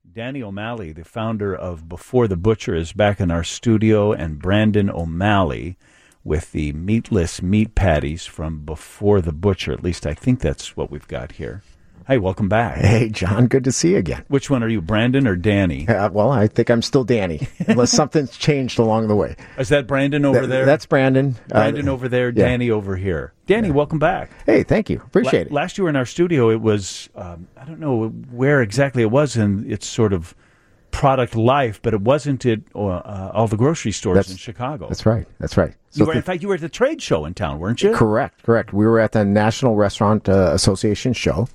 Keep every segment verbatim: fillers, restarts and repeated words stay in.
Danny O'Malley, the founder of Before the Butcher, is back in our studio, and Brandon O'Malley with the meatless meat patties from Before the Butcher. At least I think that's what we've got here. Hey, welcome back. Hey, John, good to see you again. Which one are you, Brandon or Danny? Uh, well, I think I'm still Danny, unless something's changed along the way. Is that Brandon over Th- there? That's Brandon. Brandon uh, over there, yeah. Danny over here. Danny, yeah. Welcome back. Hey, thank you. Appreciate La- it. Last you were in our studio, it was, um, I don't know where exactly it was in its sort of product life, but it wasn't at uh, all the grocery stores that's, in Chicago. That's right. That's right. So you were, th- in fact, you were at the trade show in town, weren't you? Correct. Correct. We were at the National Restaurant uh, Association show.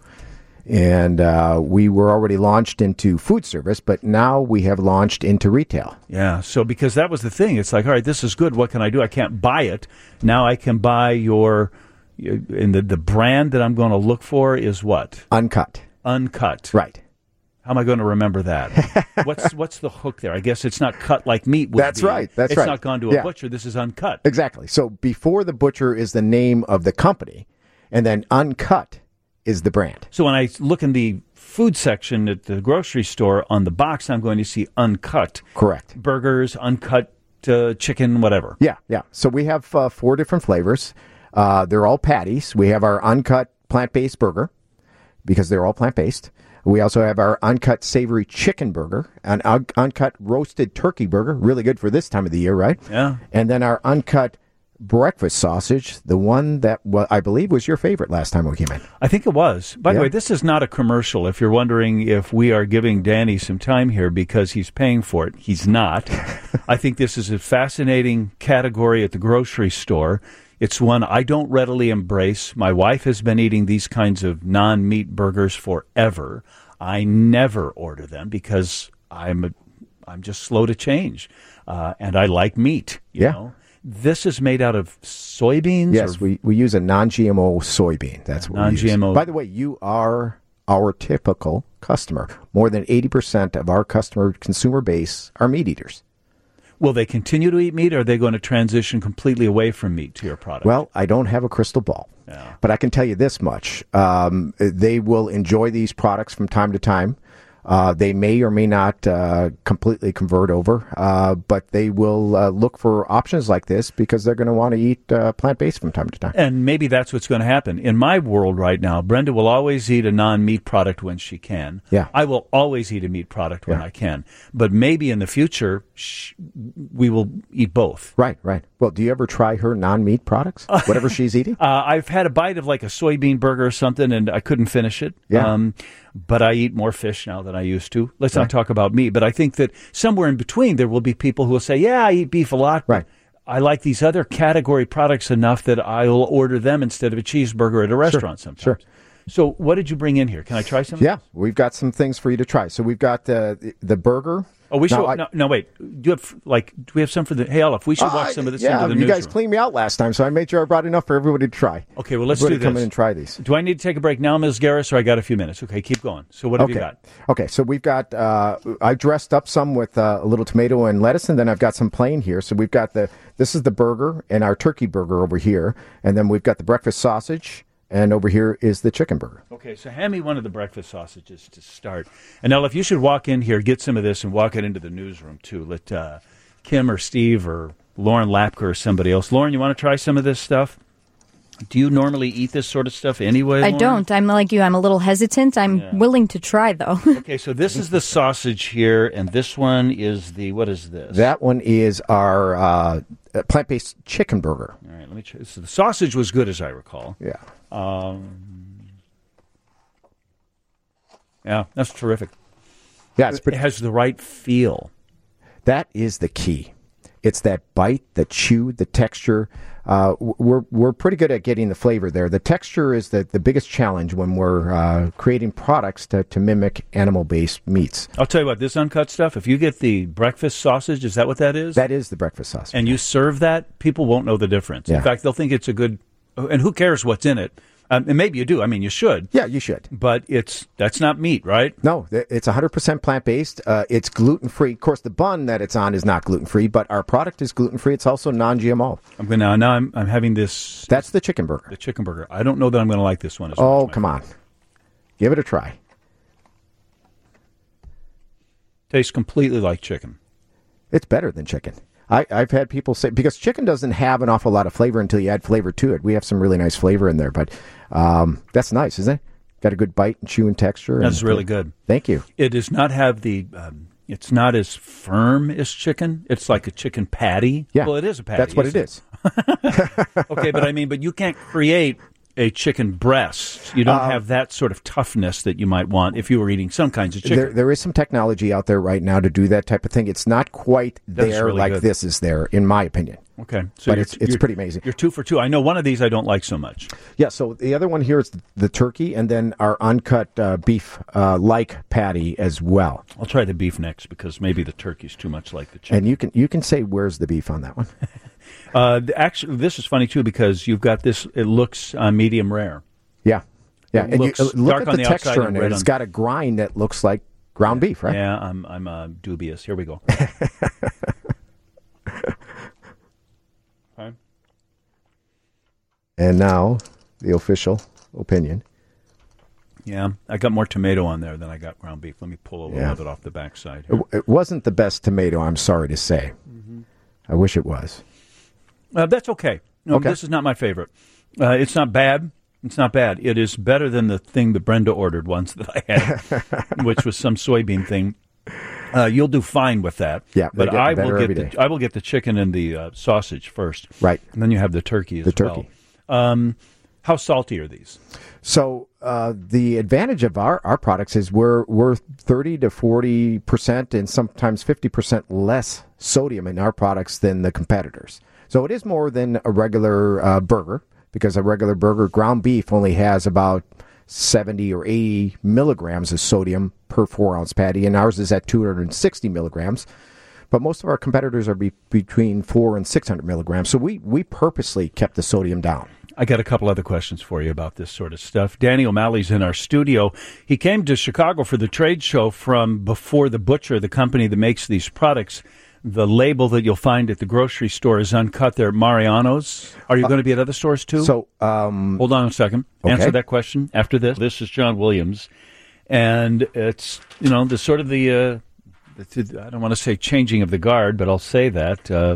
And uh, we were already launched into food service, but now we have launched into retail. Yeah, so because that was the thing. It's like, all right, this is good. What can I do? I can't buy it. Now I can buy your, and the, the brand that I'm going to look for is what? Uncut. Uncut. Right. How am I going to remember that? what's what's the hook there? I guess it's not cut like meat would That's be. right. That's it's right. It's not gone to a yeah. butcher. This is uncut. Exactly. So Before the Butcher is the name of the company, and then Uncut is the brand. So when I look in the food section at the grocery store on the box, I'm going to see uncut. Correct. Burgers, uncut uh, chicken, whatever. Yeah, yeah. So we have uh, four different flavors. Uh, they're all patties. We have our uncut plant-based burger because they're all plant-based. We also have our uncut savory chicken burger, an un- uncut roasted turkey burger, really good for this time of the year, right? Yeah. And then our uncut breakfast sausage, the one that well, I believe was your favorite last time we came in. I think it was. By yeah. the way, this is not a commercial. If you're wondering if we are giving Danny some time here because he's paying for it, he's not. I think this is a fascinating category at the grocery store. It's one I don't readily embrace. My wife has been eating these kinds of non-meat burgers forever. I never order them because I'm a, I'm just slow to change, uh, and I like meat. You yeah. know? This is made out of soybeans? Yes, or? we, we use a non-G M O soybean. That's what non-G M O. we use. By the way, you are our typical customer. More than eighty percent of our customer consumer base are meat eaters. Will they continue to eat meat, or are they going to transition completely away from meat to your product? Well, I don't have a crystal ball, yeah. but I can tell you this much. Um, they will enjoy these products from time to time. Uh, they may or may not uh, completely convert over, uh, but they will uh, look for options like this because they're going to want to eat uh, plant-based from time to time. And maybe that's what's going to happen. In my world right now, Brenda will always eat a non-meat product when she can. Yeah. I will always eat a meat product when yeah. I can. But maybe in the future, sh- we will eat both. Right, right. Well, do you ever try her non-meat products, whatever she's eating? Uh, I've had a bite of like a soybean burger or something, and I couldn't finish it. Yeah. Um, but I eat more fish now than I used to. Let's right. not talk about meat. But I think that somewhere in between, there will be people who will say, yeah, I eat beef a lot. Right. I like these other category products enough that I'll order them instead of a cheeseburger at a restaurant sure. sometimes. Sure. So what did you bring in here? Can I try some? Yeah, we've got some things for you to try. So we've got uh, the, the burger. Oh, we should. Now, I, no, no, wait. Do you have like? Do we have some for the? Hey, Olive, we should walk uh, some of this yeah, into the you guys newsroom. cleaned me out last time, so I made sure I brought enough for everybody to try. Okay, well, let's everybody do this. Come in and try these. Do I need to take a break now, Miz Garris, or I got a few minutes? Okay, keep going. So what have okay. you got? Okay, so we've got. Uh, I dressed up some with uh, a little tomato and lettuce, and then I've got some plain here. So we've got the. This is the burger and our turkey burger over here, and then we've got the breakfast sausage. And over here is the chicken burger. Okay, so hand me one of the breakfast sausages to start. And now, if you should walk in here, get some of this, and walk it into the newsroom, too. Let uh, Kim or Steve or Lauren Lapker or somebody else. Lauren, you want to try some of this stuff? Do you normally eat this sort of stuff anyway, I Lauren? don't. I'm like you. I'm a little hesitant. I'm Yeah. willing to try, though. Okay, so this is the sausage here, and this one is the, what is this? That one is our uh, plant-based chicken burger. All right, let me try. So the sausage was good, as I recall. Yeah. Um, yeah, that's terrific. Yeah, it's pretty, It has the right feel. that is the key. It's that bite, the chew, the texture. Uh, we're we're pretty good at getting the flavor there. The texture is the, the biggest challenge when we're uh, creating products to, to mimic animal-based meats. I'll tell you what, this uncut stuff, if you get the breakfast sausage, is that what that is? That is the breakfast sausage. and you serve that, people won't know the difference. Yeah. In fact, they'll think it's a good, and who cares what's in it? Um, and maybe you do. I mean, you should. Yeah, you should. But it's that's not meat, right? No, th- it's one hundred percent plant-based. Uh, it's gluten-free. Of course, the bun that it's on is not gluten-free, but our product is gluten-free. It's also non-G M O. I'm going now. Now I'm I'm having this. That's the chicken burger. The chicken burger. I don't know that I'm going to like this one as Oh, much. come on. Give it a try. Tastes completely like chicken. It's better than chicken. I, I've had people say, because chicken doesn't have an awful lot of flavor until you add flavor to it. We have some really nice flavor in there, but um, that's nice, isn't it? Got a good bite and chew and texture. That's and, really good. Thank you. It does not have the, um, it's not as firm as chicken. It's like a chicken patty. Yeah. Well, it is a patty. That's what it is. Okay, but I mean, but you can't create a chicken breast. You don't uh, have that sort of toughness that you might want if you were eating some kinds of chicken. There, there is some technology out there right now to do that type of thing. It's not quite there really like good. this is there, in my opinion. Okay. So but it's it's pretty amazing. You're two for two. I know one of these I don't like so much. Yeah, so the other one here is the turkey, and then our uncut uh, beef uh, like patty as well. I'll try the beef next because maybe the turkey's too much like the chicken. And you can you can say where's the beef on that one. uh, actually, this is funny too because you've got this. It looks uh, medium rare. Yeah, yeah. It and looks you, uh, look dark at on the the texture outside in and it. red It's on- got a grind that looks like ground beef, right? Yeah, I'm I'm uh, dubious. Here we go. Okay. And now the official opinion. Yeah, I got more tomato on there than I got ground beef. Let me pull a little Yeah. of it off the backside. It, it wasn't the best tomato, I'm sorry to say. Mm-hmm. I wish it was. Uh, that's okay. No, Okay. This is not my favorite. Uh, it's not bad. It's not bad. It is better than the thing that Brenda ordered once that I had, which was some soybean thing. Uh, you'll do fine with that. Yeah, they but get I better will every get day. the, I will get the chicken and the uh, sausage first. Right. And then you have the turkey as The turkey. well. Um, how salty are these? So uh, the advantage of our, our products is we're we're thirty to forty percent and sometimes fifty percent less sodium in our products than the competitors. So it is more than a regular uh, burger, because a regular burger, ground beef, only has about seventy or eighty milligrams of sodium per four ounce patty, and ours is at two hundred sixty milligrams. But most of our competitors are be, between four and six hundred milligrams. So we, we purposely kept the sodium down. I got a couple other questions for you about this sort of stuff. Danny O'Malley's in our studio. He came to Chicago for the trade show from Before the Butcher, the company that makes these products. The label that you'll find at the grocery store is uncut. They're Mariano's. Are you uh, going to be at other stores too? So, um, hold on a second. Okay. Answer that question after this. This is John Williams, and it's you know the sort of the, uh, the I don't want to say changing of the guard, but I'll say that. Uh,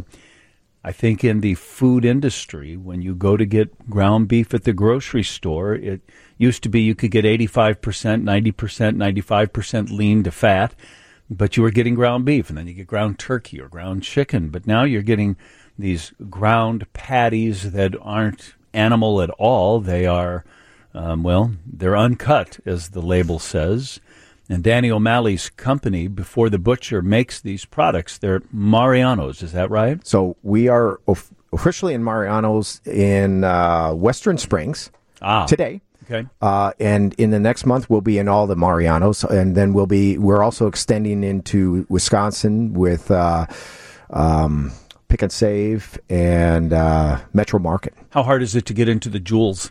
I think in the food industry, when you go to get ground beef at the grocery store, it used to be you could get eighty-five percent, ninety percent, ninety-five percent lean to fat, but you were getting ground beef, and then you get ground turkey or ground chicken. But now you're getting these ground patties that aren't animal at all. They are, um, well, they're uncut, as the label says. And Danny O'Malley's company, Before the Butcher, makes these products. They're Mariano's. Is that right? So we are of- officially in Mariano's in uh, Western Springs ah, today. Okay. Uh, and in the next month, we'll be in all the Mariano's. And then we'll be, we're also extending into Wisconsin with uh, um, Pick and Save and uh, Metro Market. How hard is it to get into the Jewels?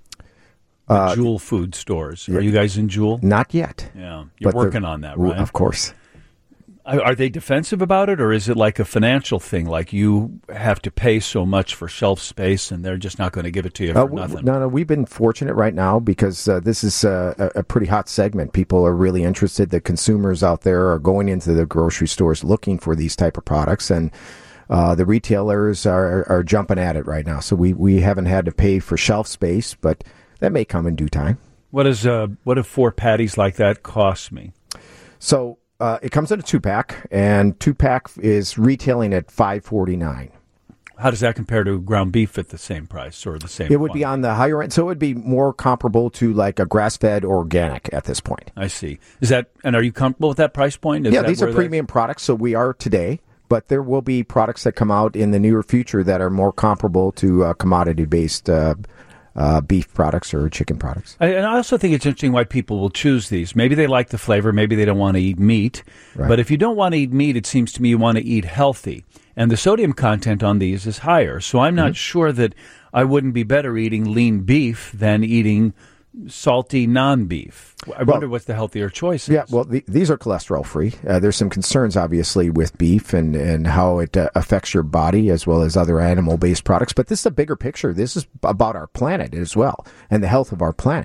Uh, Jewel food stores. Are you guys in Jewel? Not yet. Yeah. You're but working on that, right? Of course. Are are they defensive about it, or is it like a financial thing, like you have to pay so much for shelf space and they're just not going to give it to you for Uh, w- nothing? no, no, we've been fortunate right now because uh, this is uh, a, a pretty hot segment. People are really interested. The consumers out there are going into the grocery stores looking for these type of products, and uh, the retailers are, are jumping at it right now. So we, we haven't had to pay for shelf space, but that may come in due time. What is uh, what if four patties like that cost me? So uh, it comes in a two-pack, and two-pack is retailing at five forty-nine. How does that compare to ground beef at the same price or the same? It would be quantity? on the higher end, so it would be more comparable to like a grass-fed organic at this point. I see. Is that and are you comfortable with that price point? Is yeah, that these are where premium products, so we are today. But there will be products that come out in the near future that are more comparable to uh, commodity-based uh, uh, beef products or chicken products. I, and I also think it's interesting why people will choose these. Maybe they like the flavor. Maybe they don't want to eat meat. Right. But if you don't want to eat meat, it seems to me you want to eat healthy. And the sodium content on these is higher. So I'm not mm-hmm. sure that I wouldn't be better eating lean beef than eating salty non-beef. I well, wonder what's the healthier choice is. Yeah, well, the, these are cholesterol-free. Uh, there's some concerns, obviously, with beef and, and how it uh, affects your body as well as other animal-based products. But this is a bigger picture. This is about our planet as well and the health of our planet.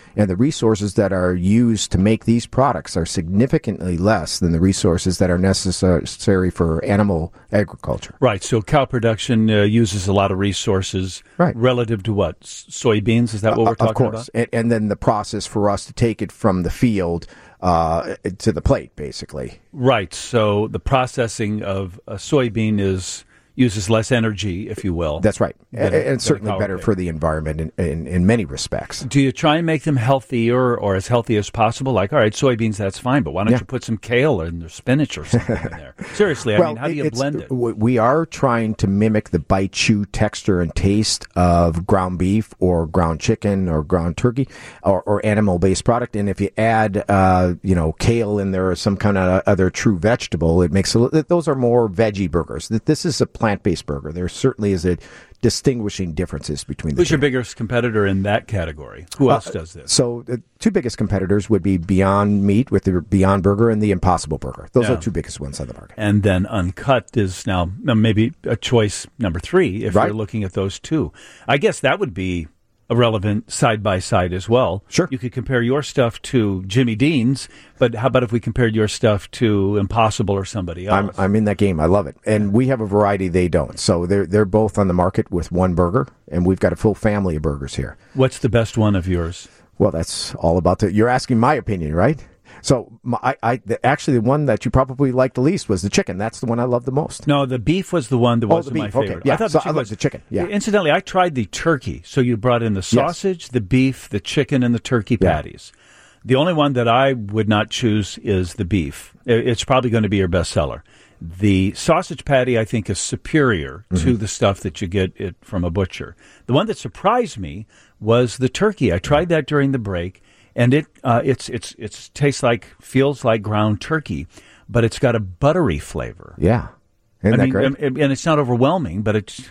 And the resources that are used to make these products are significantly less than the resources that are necessary for animal agriculture. Right. So cow production uh, uses a lot of resources right. relative to what? Soybeans? Is that what uh, we're talking of course. about? And, and then the process for us to take it from the field uh, to the plate, basically. Right. So the processing of a soybean is uses less energy, if you will. That's right. And, a, and it's certainly better pig. for the environment in, in, in many respects. Do you try and make them healthier or as healthy as possible? Like, all right, soybeans, that's fine, but why don't yeah. you put some kale or spinach or something in there? Seriously, I well, mean, how do you blend it? We are trying to mimic the bite, chew, texture, and taste of ground beef or ground chicken or ground turkey or, or animal-based product. And if you add, uh, you know, kale in there or some kind of other true vegetable, it makes a, those are more veggie burgers. This is a plant-based burger. There certainly is a distinguishing differences between the Who's two. your biggest competitor in that category? Who else uh, does this? So the two biggest competitors would be Beyond Meat with the Beyond Burger and the Impossible Burger. Those yeah. are the two biggest ones on the market. And then Uncut is now maybe a choice number three if right. you're looking at those two. I guess that would be a relevant side-by-side as well. Sure. You could compare your stuff to Jimmy Dean's, but how about if we compared your stuff to Impossible or somebody else? I'm, I'm in that game. I love it. And we have a variety they don't. So they're, they're both on the market with one burger, and we've got a full family of burgers here. What's the best one of yours? Well, that's all about the... You're asking my opinion, right? So my, I, I the, actually, the one that you probably liked the least was the chicken. That's the one I love the most. No, the beef was the one that oh, wasn't the my beef. favorite. Okay. Yeah, I thought so the chicken I love was, the chicken. Yeah. Incidentally, I tried the turkey. So you brought in the sausage, yes. the beef, the chicken, and the turkey patties. Yeah. The only one that I would not choose is the beef. It's probably going to be your bestseller. The sausage patty, I think, is superior mm-hmm. to the stuff that you get it from a butcher. The one that surprised me was the turkey. I tried that during the break. And it uh, it's it's it's tastes like feels like ground turkey, but it's got a buttery flavor. Yeah, isn't I that mean, great? And, and it's not overwhelming, but it's.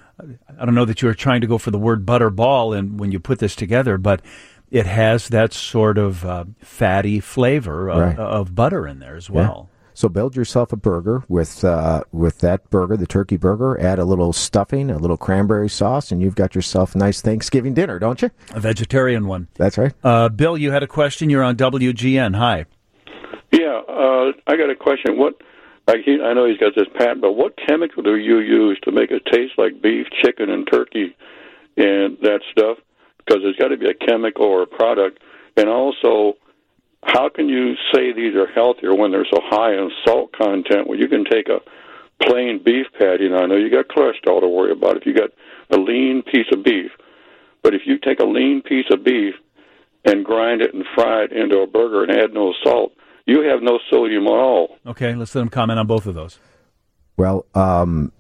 I don't know that you were trying to go for the word butterball, and when you put this together, but it has that sort of uh, fatty flavor of, right. of butter in there as well. Yeah. So build yourself a burger with uh, with that burger, the turkey burger. Add a little stuffing, a little cranberry sauce, and you've got yourself a nice Thanksgiving dinner, don't you? A vegetarian one. That's right. Uh, Bill, you had a question. You're on W G N. Hi. Yeah, uh, I got a question. What? Like he, I know he's got this patent, but what chemical do you use to make it taste like beef, chicken, and turkey, and that stuff? Because there's got to be a chemical or a product, and also, how can you say these are healthier when they're so high in salt content? Well, you can take a plain beef patty, and I know you got cholesterol to worry about if you got a lean piece of beef. But if you take a lean piece of beef and grind it and fry it into a burger and add no salt, you have no sodium at all. Okay, let's let him comment on both of those. Well, um,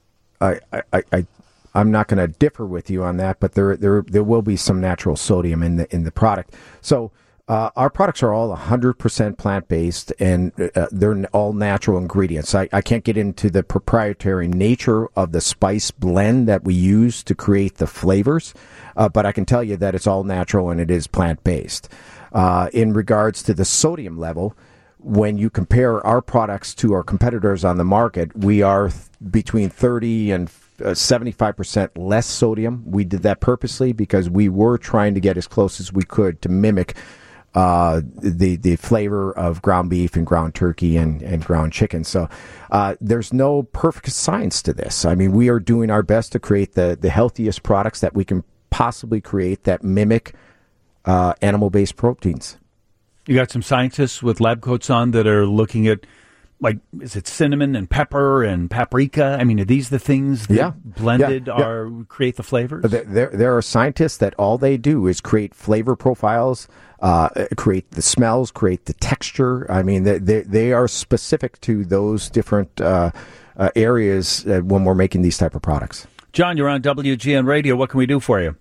I, I, I, I'm not going to differ with you on that, but there, there, there will be some natural sodium in the in the product. So. Uh, our products are all one hundred percent plant-based, and uh, they're all natural ingredients. I, I can't get into the proprietary nature of the spice blend that we use to create the flavors, uh, but I can tell you that it's all natural and it is plant-based. Uh, in regards to the sodium level, when you compare our products to our competitors on the market, we are th- between thirty and Uh, seventy-five percent less sodium. We did that purposely because we were trying to get as close as we could to mimic uh, the the flavor of ground beef and ground turkey and, and ground chicken. So uh, there's no perfect science to this. I mean, we are doing our best to create the, the healthiest products that we can possibly create that mimic uh, animal-based proteins. You got some scientists with lab coats on that are looking at, like, is it cinnamon and pepper and paprika? I mean, are these the things that yeah. blended yeah. Yeah. are create the flavors? There, there, there are scientists that all they do is create flavor profiles, uh, create the smells, create the texture. I mean, they, they, they are specific to those different uh, uh, areas uh, when we're making these type of products. John, you're on W G N Radio. What can we do for you?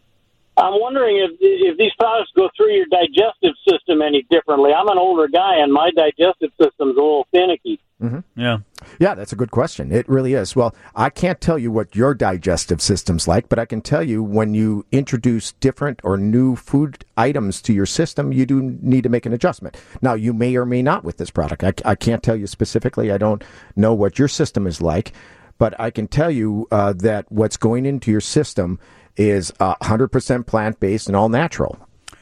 I'm wondering if if these products go through your digestive system any differently. I'm an older guy, and my digestive system's a little finicky. Mm-hmm. Yeah. Yeah, that's a good question. It really is. Well, I can't tell you what your digestive system's like, but I can tell you when you introduce different or new food items to your system, you do need to make an adjustment. Now, you may or may not with this product. I, I can't tell you specifically. I don't know what your system is like, but I can tell you uh, that what's going into your system is uh, one hundred percent plant-based and all natural.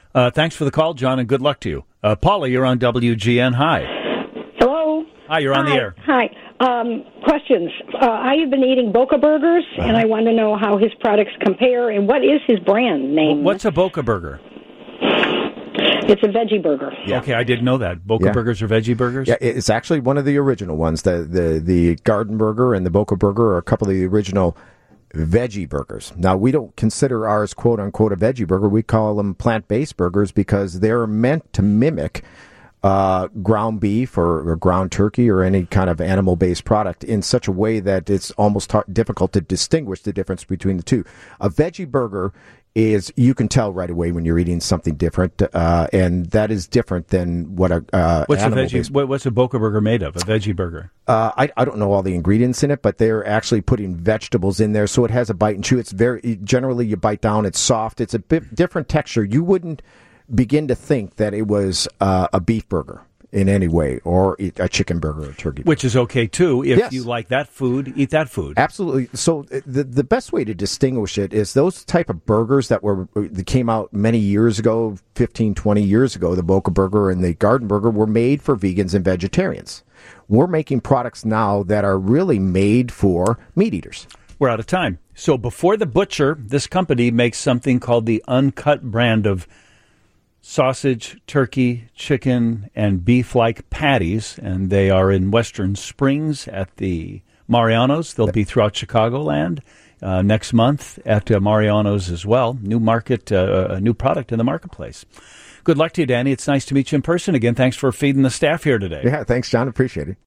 Uh, thanks for the call, John, and good luck to you. Uh, Paula, you're on W G N. Hi. Hello. Hi, you're on Hi. the air. Hi. Um, questions. Uh, I have been eating Boca Burgers, uh-huh. and I want to know how his products compare, and what is his brand name? What's a Boca Burger? It's a veggie burger. Yeah. Okay, I didn't know that. Boca Yeah. Burgers are veggie burgers? Yeah, it's actually one of the original ones. The, the, the Garden Burger and the Boca Burger are a couple of the original veggie burgers. Now, we don't consider ours, quote-unquote, a veggie burger. We call them plant-based burgers because they're meant to mimic uh, ground beef or, or ground turkey or any kind of animal-based product in such a way that it's almost hard, difficult to distinguish the difference between the two. A veggie burger is, you can tell right away when you're eating something different, uh, and that is different than what a uh, what's a veggie? based... What, what's a Boca Burger made of? A veggie burger? Uh, I I don't know all the ingredients in it, but they're actually putting vegetables in there, so it has a bite and chew. It's very generally you bite down, it's soft, it's a bit different texture. You wouldn't begin to think that it was uh, a beef burger in any way, or eat a chicken burger or a turkey burger. Which is okay, too. If Yes. you like that food, eat that food. Absolutely. So uh, the the best way to distinguish it is those type of burgers that were that came out many years ago, fifteen, twenty years ago, the Boca Burger and the Garden Burger were made for vegans and vegetarians. We're making products now that are really made for meat eaters. We're out of time. So before the butcher, this company makes something called the Uncut brand of sausage, turkey, chicken, and beef-like patties, and they are in Western Springs at the Mariano's. They'll be throughout Chicagoland uh, next month at uh, Mariano's as well. New market, uh, a new product in the marketplace. Good luck to you, Danny. It's nice to meet you in person again. Thanks for feeding the staff here today. Yeah, thanks, John. Appreciate it.